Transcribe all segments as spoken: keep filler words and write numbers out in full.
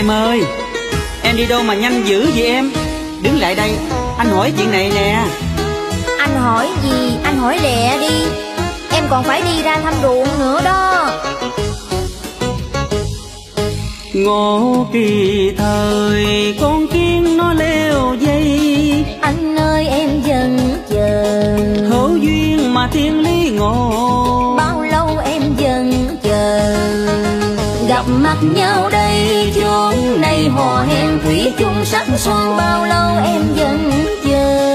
Em ơi, em đi đâu mà nhanh dữ vậy em? Đứng lại đây, anh hỏi chuyện này nè. Anh hỏi gì, anh hỏi lẹ đi. Em còn phải đi ra thăm ruộng nữa đó. Ngô kỳ thời con kiến nó leo dây, anh ơi em vẫn chờ. hữu duyên mà thiên lý ngộ, bao lâu em vẫn chờ. Gặp mặt nhau đây chốn này hò hẹn thủy chung sắc son, bao lâu em vẫn chờ.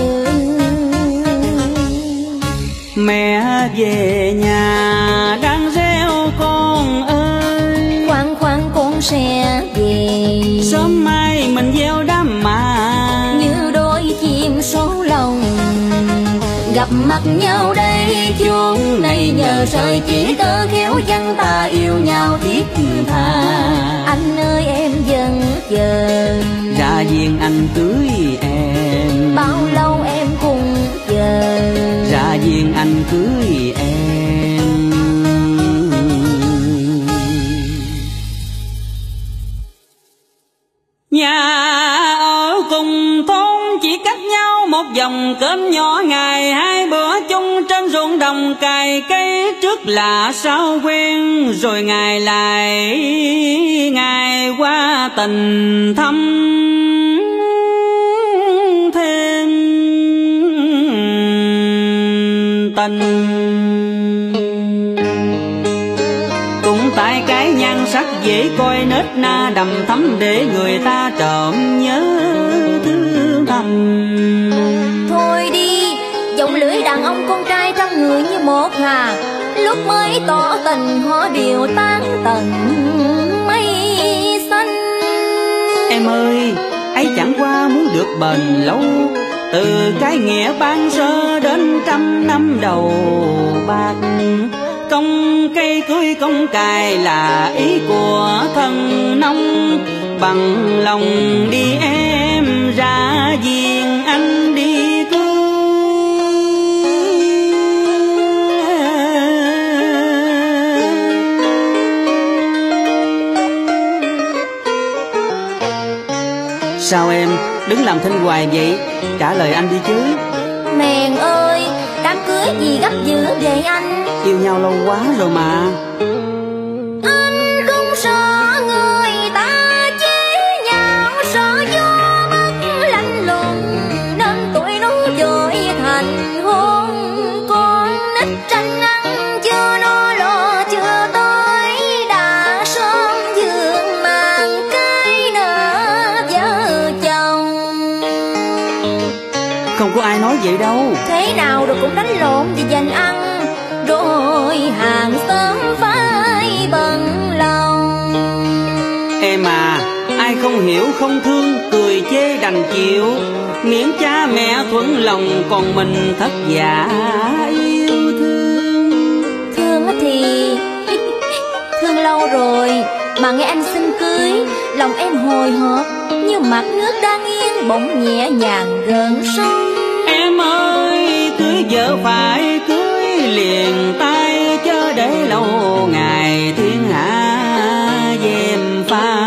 Mẹ về nhà đang reo con ơi, khoan khoan con sẽ về. sớm mai mình gieo đám mà như đôi chim số lòng. Gặp mặt nhau đây chốn này nhờ trời chỉ tơ khéo văn ta yêu nhau thiết tha. Anh ơi em vẫn chờ. ra duyên anh cưới em, bao lâu em cùng chờ. ra duyên anh cưới em. Nhà ở cùng thôn chỉ cách nhau một dòng kênh nhỏ, ngày hai bữa chung trên ruộng đồng cày cây, trước là sao quen rồi ngày lại ngày qua tình thâm thêm tình. Cũng tại cái nhan sắc dễ coi nết na đầm thắm, để người ta trộm nhớ thương thầm. Thôi đi, giọng lưỡi đàn ông con trai trong người như một hà. Lúc mới tỏ tình họ đều tan tận mây xanh. Em ơi, ấy chẳng qua muốn được bền lâu, từ cái nghĩa ban sơ đến trăm năm đầu bạc. Công cây cưới công cài là ý của thân nông, bằng lòng đi em ra giềng anh đi cưới. Sao em đứng làm thinh hoài vậy? Trả lời anh đi chứ. Mèn ơi, đám cưới gì gấp dữ vậy anh? Yêu nhau lâu quá rồi mà. Anh không sợ người ta chế nhau, sợ gió mất lạnh lùng, nên tụi nó vội thành hôn. Con nít tranh ăn chưa no lo chưa tới, đã sớm giường màn cái nợ vợ chồng. Không có ai nói vậy đâu. Thế nào rồi cũng đánh lộn vì giành ăn, rồi hàng xóm phải bận lòng. Em à, ai không hiểu không thương, cười chê đành chịu, miễn cha mẹ thuận lòng, còn mình thất giả yêu thương. Thương thì thương lâu rồi, mà nghe anh xin cưới, lòng em hồi hộp như mặt nước đang yên bỗng nhẹ nhàng gần sông. Em ơi, cưới vợ phải cưới liền tay, chớ để lâu ngày thiên hạ dèm pha.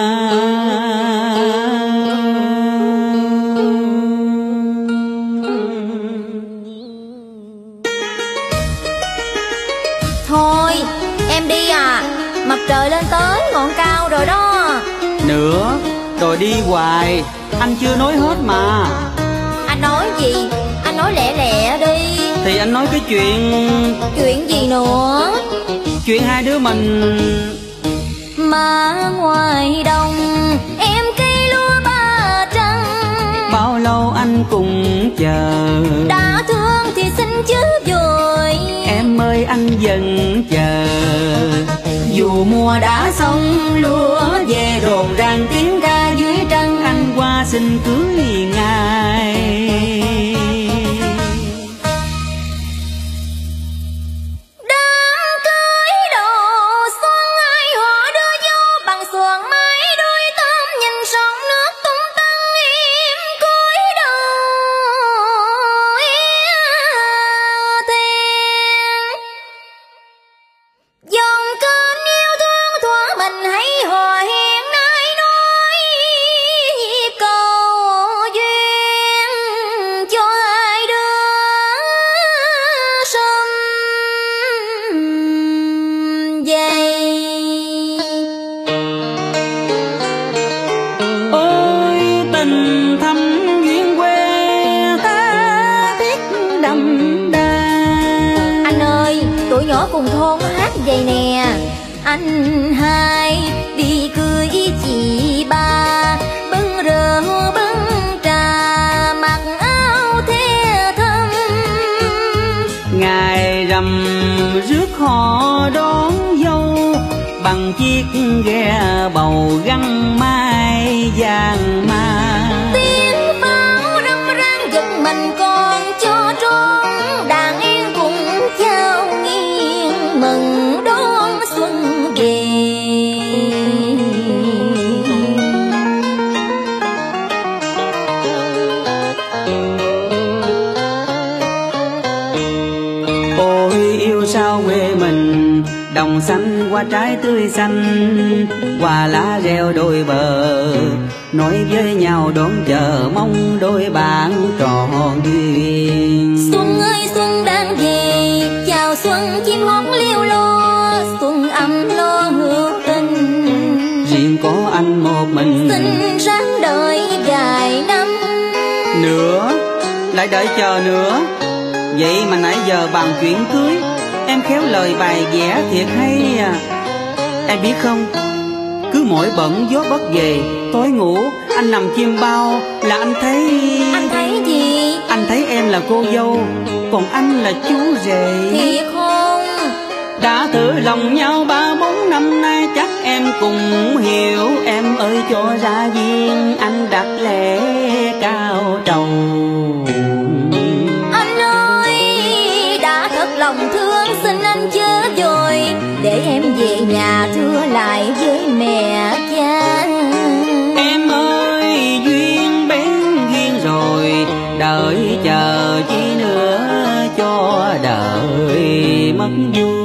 Thôi em đi à, mặt trời lên tới ngọn cao rồi đó. Nữa, rồi đi hoài, anh chưa nói hết mà. Anh nói gì? Anh nói lẹ lẹ đi. Thì anh nói cái chuyện... Chuyện gì nữa? Chuyện hai đứa mình... Mà ngoài đồng em cây lúa ba trăng, bao lâu anh cùng chờ. đã thương thì xin chứ vội. Em ơi anh vẫn chờ, dù mùa đã xong lúa về đồn ràng tiếng ca dưới trăng, anh qua xin cưới ngài. Đám cưới đồ xuân ai họ đưa vô bằng xuồng mái, đôi tôm nhìn sông nước tung tăng im cúi đầu thiên. Dòng kênh yêu thương thuở tụi nhỏ cùng thôn hát vậy nè. Anh hai đi cưới chị ba, bưng rượu bưng trà, mặc áo the thâm. Ngày rằm rước họ đón dâu, bằng chiếc ghe bầu găng mai vàng ma. Tiếng pháo râm ran giật mình còn cho trốn, đàn em cùng chào nghiêng mừng đón xuân về. Ôi yêu sao quê mình, đồng xanh hoa trái tươi xanh, hoa lá reo đôi bờ, nói với nhau đón chờ mong đôi bạn trọn duyên. Xuân ơi xuân đang về, chào xuân chim hót liêu lo, xuân âm lo hữu tình. Riêng có anh một mình, xin ráng đợi vài năm nữa, lại đợi chờ nữa. Vậy mà nãy giờ bàn chuyện cưới, em khéo lời bài vẽ thiệt hay à. Em biết không, cứ mỗi bận gió bất về, tối ngủ anh nằm chim bao là anh thấy. Anh thấy gì? Anh thấy em là cô dâu, còn anh là chú rể. Thiệt không? Đã thử lòng nhau ba bốn năm nay, chắc em cũng hiểu. Em ơi cho ra duyên, anh đặt lễ cao trầu. Anh ơi đã thật lòng thương, xin anh chớ vội, để em về nhà thưa lại với mẹ cha. Em ơi duyên bén duyên rồi, đợi chờ chi nữa cho đời mất vui.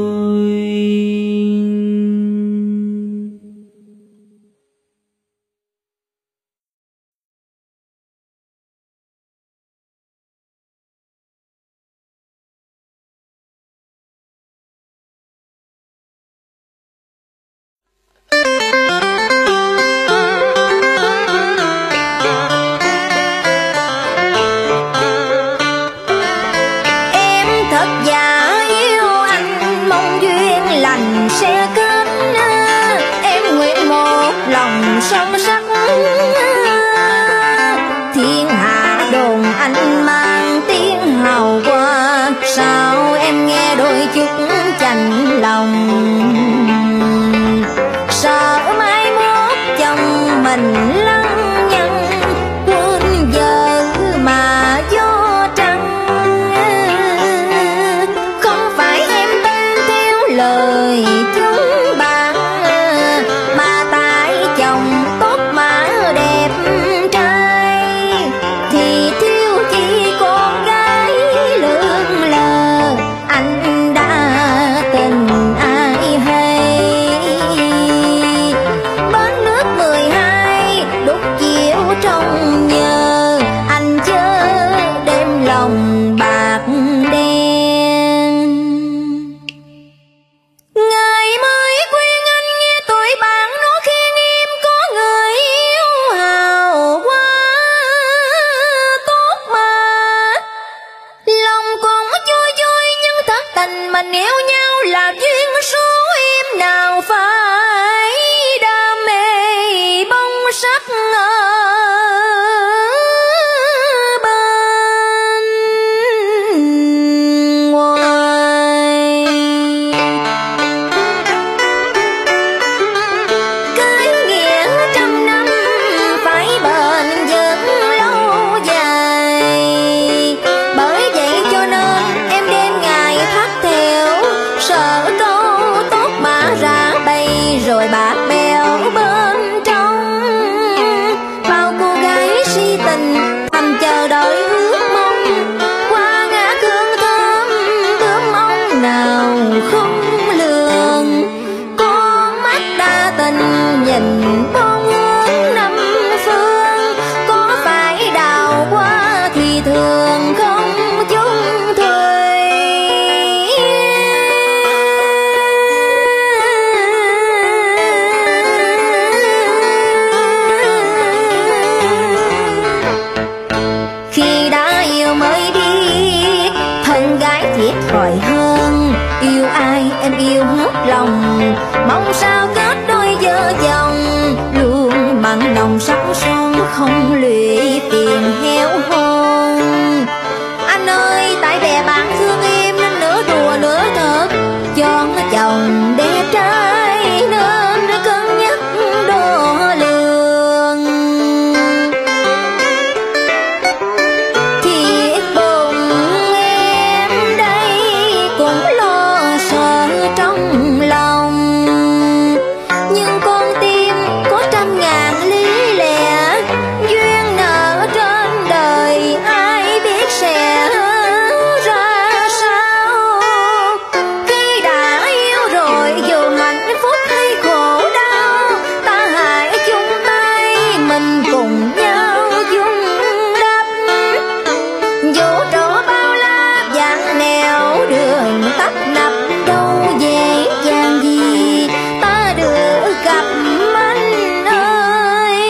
Sông sắc thiên hạ đồn anh mang tiếng hào qua, sao em nghe đôi chút chạnh lòng. Sợ mai mốt chồng mình lăng nhăng, quên vợ mà gió trăng. Không phải em tin theo lời chúng bạn, mà tại chồng tốt mà đẹp trai, thì thiếu chi con gái lượn lờ. Anh đã tình ai hay, bến nước mười hai đúc chiếu trong nhờ, anh chớ đem lòng bạc đen. Ngày mới khuyên anh nghe tụi bạn nó khen em có người yêu hào quá tốt mà, lòng còn vui vui nhưng thật tình mình yêu nhau là duyên số. Em nào phải đam mê bông sắc ở bên ngoài. Cái nghĩa trăm năm phải bền vững lâu dài, bởi vậy cho nên em đêm ngày thắt theo, sợ câu tốt mà ra bay rồi bạc bèo bên trong. Bao cô gái si tình thầm chờ đợi ước mong, qua ngã hương thơm bướm ong nào không lường. Con mắt đa tình nhìn bóng hướng năm phương, có phải đào qua thì thường không chung thuê. Khi đã yêu mới biết thân gái thiệt thòi hơn, Yêu ai em yêu hết lòng, mong sao kết đôi vợ chồng, luôn mặn nồng sắc son không lụy tiền heo hôn. Anh ơi tại bè bạn thương em nên nửa đùa nửa thật, chọn chồng đẹp trai nên cân nhắc đo lường. Thiệt buồn em đây cũng lo sợ trong lòng, nhưng con tim có trăm ngàn lý lẽ, duyên nợ trên đời ai biết sẽ ra sao. Khi đã yêu rồi dù hạnh phúc hay khổ đau, ta hãy chung tay mình cùng nhau dung đắp. Dù trổ bao la vàng nẻo đường tấp nập đâu dễ dàng gì ta được gặp anh ơi.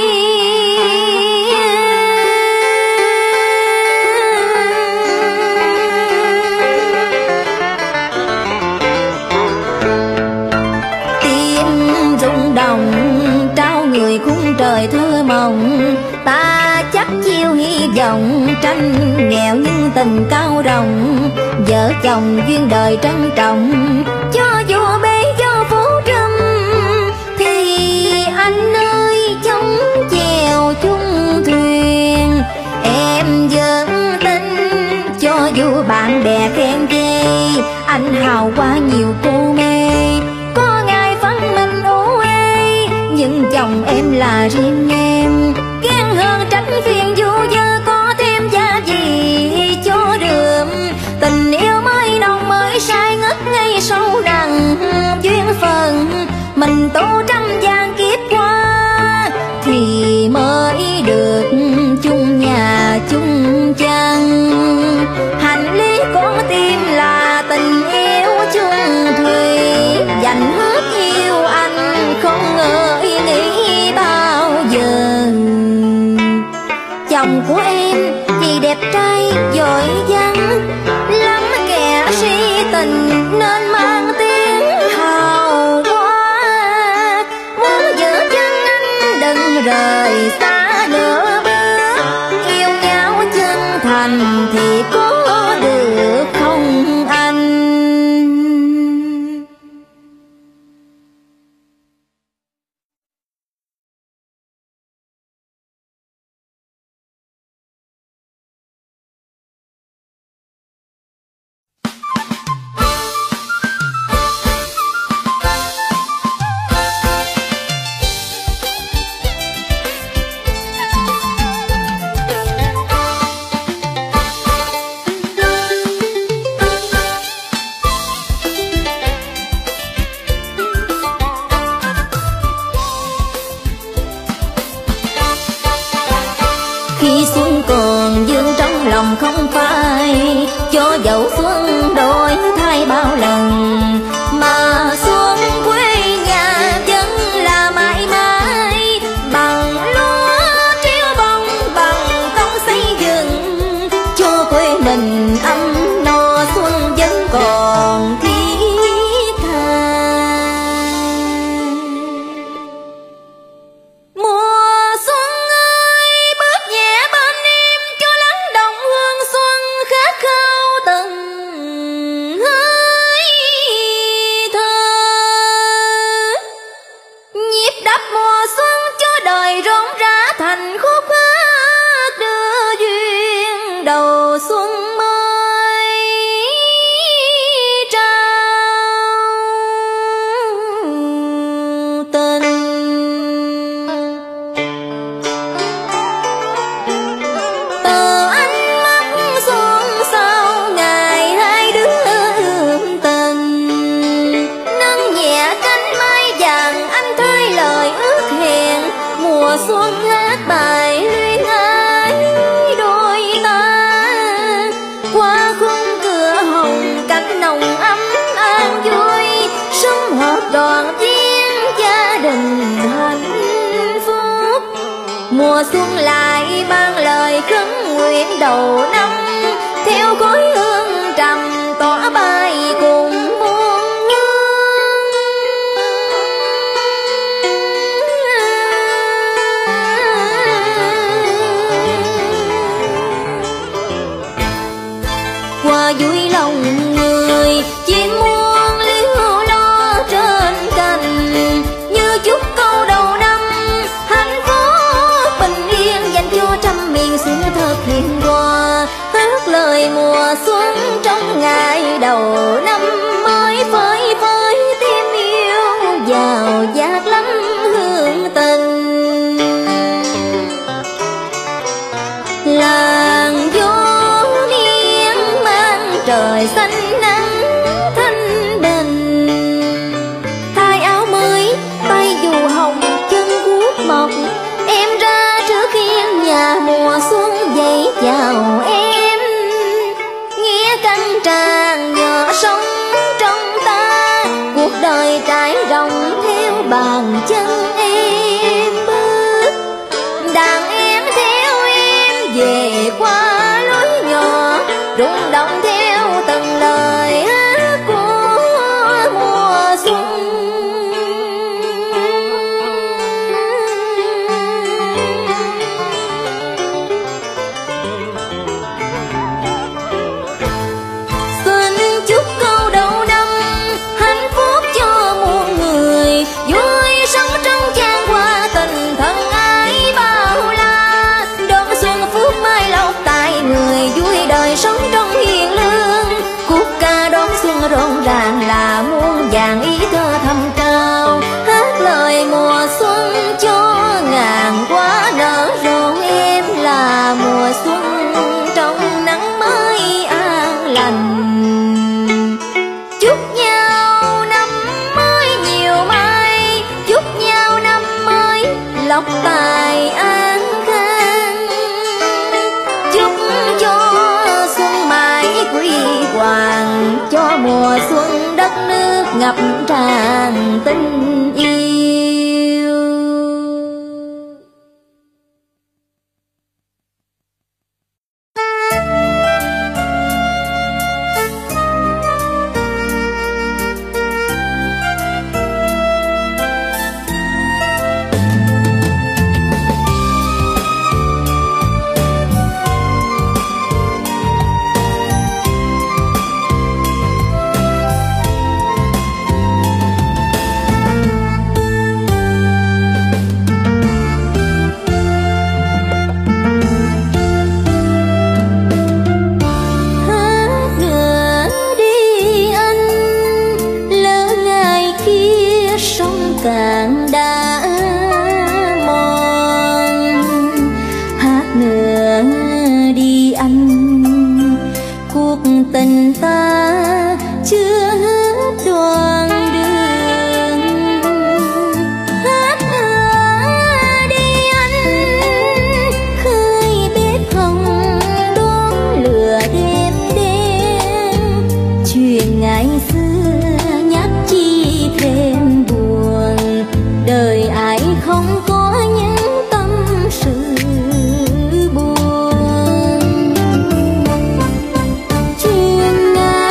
Tim rung động trao người khung trời thơ mộng, ta chắc chiêu hy vọng tranh nghèo nhưng tình cao rộng. Vợ chồng duyên đời trân trọng, cho dù bể gió phố trùm thì anh ơi chống chèo chung thuyền. Em vẫn tin cho dù bạn bè khen ghê, anh hào qua nhiều cô mê, có ngài phân mình ô ê, nhưng chồng em là riêng em. Ghen hơn tránh phiền dù dơ có thêm giá gì cho đường, tình yêu mới nồng mới sai ngất ngay sâu đằng duyên phận. Mình tu trăm gian kiếp qua thì mới được chung nhà chung chăn. Hành lý con tim là tình yêu chung thủy, dành hết yêu anh không ngơi nghĩ bao giờ. Chồng của em vì đẹp trai giỏi giang, lắm kẻ si tình nên mang tiếng hào hoa. Muốn giữ chân anh đừng rời xa nửa bước, yêu nhau chân thành thì có được không anh? Khi xuân còn dương trong lòng không phai, cho dẫu xuân đổi thay bao lần, mà xuân quê nhà vẫn là mãi mãi. Bằng lúa treo bông bằng công xây dựng, cho quê mình ấm no xuân vẫn còn thiết tha. Mùa xuân ơi bước nhẹ bên em, cho lắng động hương xuân khát khao từng hơi thở. Nhịp đập mùa xuân cho đời rộn rã thành khúc hát, đưa duyên đầu xuân mới trao tình. Từ ánh mắt xuân sau ngày hai đứa ươm tình, nâng nhẹ cánh mai vàng anh thay lời ước hẹn. Mùa xuân hát bài luyến ái đôi ta, qua khung cửa hồng cánh nồng ấm an vui, sum họp đoàn viên gia đình hạnh phúc. Mùa xuân lại mang lời khấn nguyện đầu năm, theo khói hương trầm tỏa bay cùng chim muôn liêu lo trên cành, như chúc câu đầu năm hạnh phúc bình yên dành cho trăm miền xuân thật hiền hòa. Hát lời mùa xuân trong ngày đầu năm mới phơi phới tim yêu vào giác lắm hương tình. Làng gió miên man trời xanh nắng thanh bình, thay áo mới tay dù hồng chân guốc mộc, em ra trước hiên nhà mùa xuân dậy chào em. Nghĩa căn tràn nhỏ sống trong ta, cuộc đời trải rộng theo bàn chân em bước. Đàn em theo em về qua lối nhỏ, rung động theo từng lời hát của mùa xuân. Xin chúc câu đầu năm hạnh phúc cho muôn người, vui sống trong chan hoa tình thân ái bao la. Đón xuân phước mai lộc tại người, vui đời sống trong hiền lương. Cuộc ca đón xuân rộn ràng là muôn vàng ý thơ thầm trao, hát lời mùa xuân cho ngàn hoa nở rộ. Em là mùa xuân trong nắng mới an lành, chúc nhau năm mới nhiều may, chúc nhau năm mới lộc tài an khang, chúc cho xuân mãi quy hoàng, cho mùa xuân đất nước ngập tràn tình yêu. Càng đã mòn, hát nữa đi anh, cuộc tình ta chưa hết đoạn đường. Hát nữa đi anh, khơi bếp hồng đón lửa đêm đen, chuyện ngày xưa nhắc chi thêm buồn, đời ai không có những tâm sự buồn. Chuyện ngày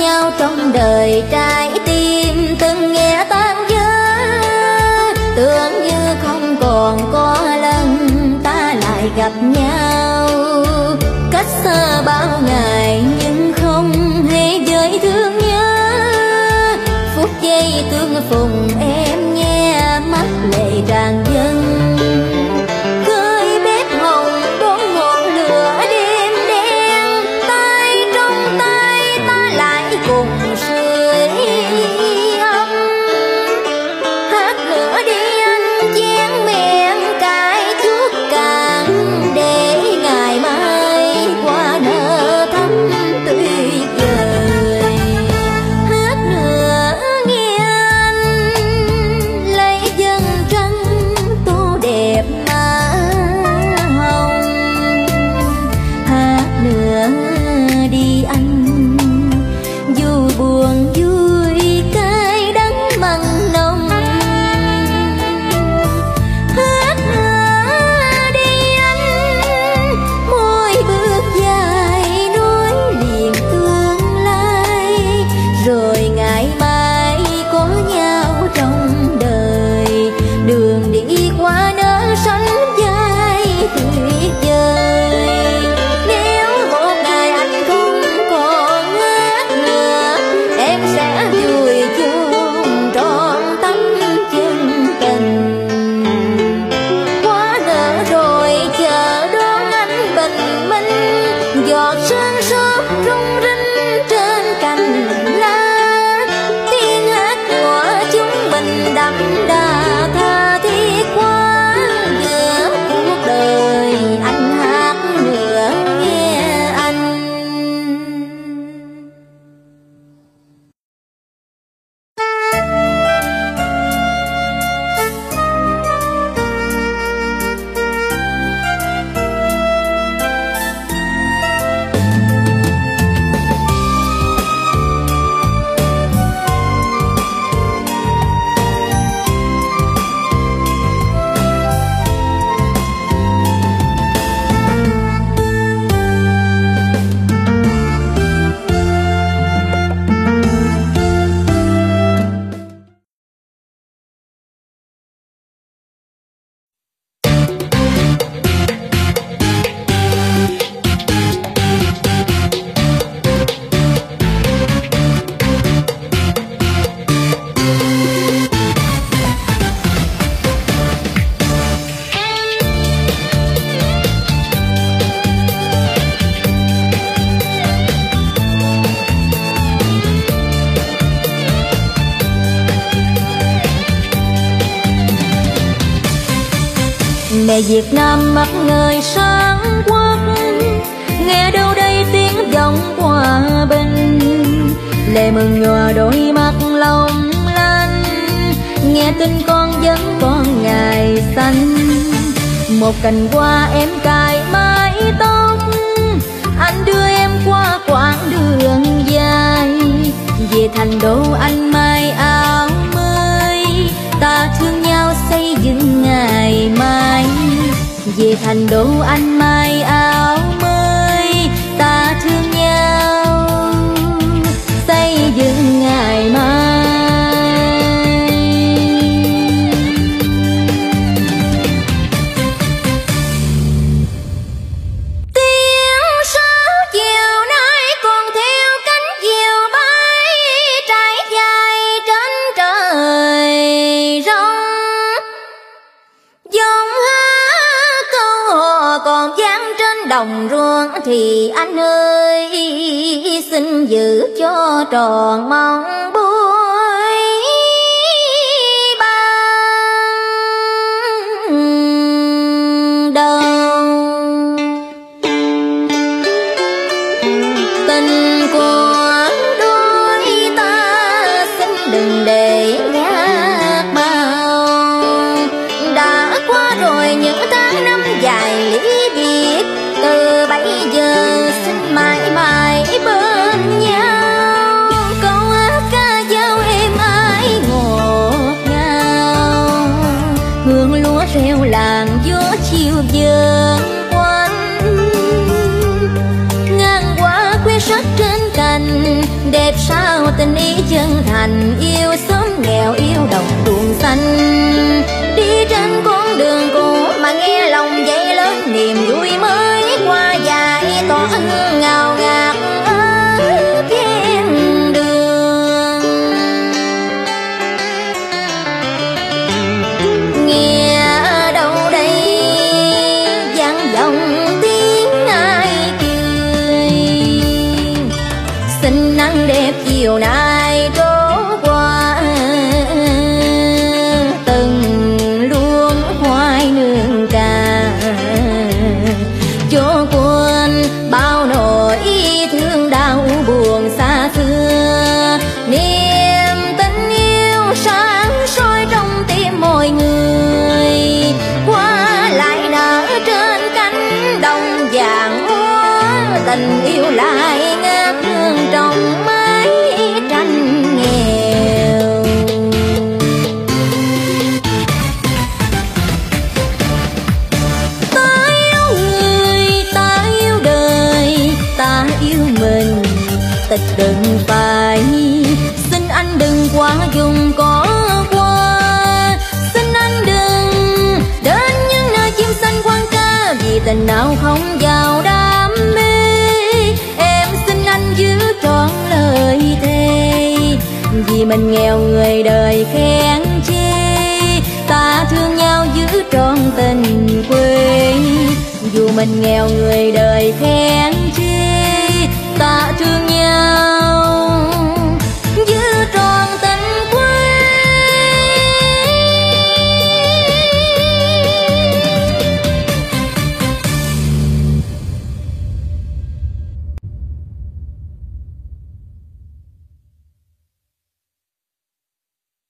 nhau trong đời, trái tim từng nghe tan vỡ, tưởng như không còn có lần ta lại gặp nhau. Cách xa bao ngày nhưng không hề vơi thương nhớ, phút giây tương phùng em nghe mắt lệ tràn dâng. Khơi bếp hồng đốt ngọn lửa đêm đen, tay trong tay ta lại cùng sưởi ấm. Hát nữa đi anh chén men cay chuốt càng, để ngày mai qua nở thắm tuyệt vời. Hát nữa nghe anh lấy dân trăng tô đẹp má hồng. Hát nữa đi anh dù buồn vui cay đắng mặn nồng. Hát nữa đi anh mỗi bước dài nối liền tương lai, rồi ngày mai có nhau trong đời, đường đi qua nở xanh dài tuyệt vời. Nếu một ngày anh không còn hát nữa, em sẽ vui chôn trọn tấm chân tình. Quá nở rồi chờ đón anh bình minh, giọt sương sớm rung rinh trên cành lá. Tiếng hát của chúng mình đậm đà tha thiết quá, giữa cuộc đời anh hát nữa nghe anh. Mẹ Việt Nam mắt ngời sáng quốc, nghe đâu đây tiếng vọng hòa bình. Lệ mừng nhòa đôi mắt long lanh, nghe tin con vẫn còn ngày xanh. Một cành hoa em cài mái tóc, anh đưa em qua quãng đường dài. Về thành đô anh may áo mới, ta thương nhau xây dựng ngày mai. Về thành đô anh may áo mới, ta thương nhau xây dựng ngày mai. Tiếng sáo chiều nay còn theo cánh diều bay, trải dài trên trời rong. Giọng hát câu hò còn vang trên đồng ruộng, thì anh ơi xin giữ cho tròn mong buổi ban đầu. Tình của đôi ta xin đừng để gác bao, đã qua rồi những tháng năm dài lý biệt. Từ bây giờ xin mãi mãi bên nhau, câu hát ca đẹp sao tình ý chân thành, yêu sớm nghèo yêu đồng ruộng xanh. Đi trên con đường cũ mà nghe lòng dậy lớn niềm vui mới qua dài tỏa hương ngào ngạt ở ven đường. Nghe đâu đây vang vọng tiếng ai cười, xinh nắng đẹp chiều nay trôi qua, từng luống khoai nương cà cho quên bao nỗi thương đau buồn xa xưa. Niềm tình yêu sáng soi trong tim mọi người, hoa lại nở trên cánh đồng vàng úa, tình yêu lại ngát hương trong mái tranh nghèo. Ta yêu người, ta yêu đời, ta yêu mình, tịch đừng phải. Xin anh đừng quá dùng có qua, xin anh đừng đến những nơi chim xanh quang ca, vì tình nào không giàu đam mê. Em xin anh giữ trọn lời thề, vì mình nghèo người đời khen chê. Ta thương nhau giữ trọn tình quê, dù mình nghèo người đời khen